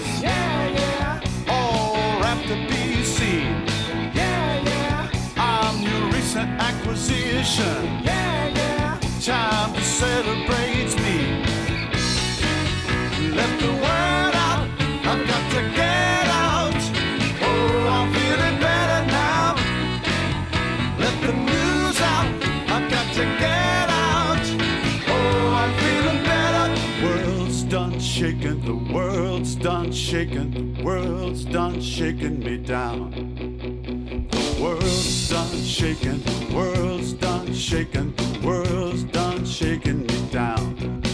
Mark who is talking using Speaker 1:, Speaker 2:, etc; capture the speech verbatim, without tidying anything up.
Speaker 1: Yeah, yeah.
Speaker 2: all wrapped to be seen.
Speaker 1: Yeah, yeah.
Speaker 2: I'm your recent acquisition.
Speaker 1: Yeah, yeah.
Speaker 2: Time to celebrate me. Let the word out, I've got to get out. Oh, I'm feeling better now. Let the news out, I've got to get out. Oh, I'm feeling better. The world's done shaking, the world's done shaking, the world's done shaking me down. The world's done shaking, the world's done shaking, the world's done shaking me down.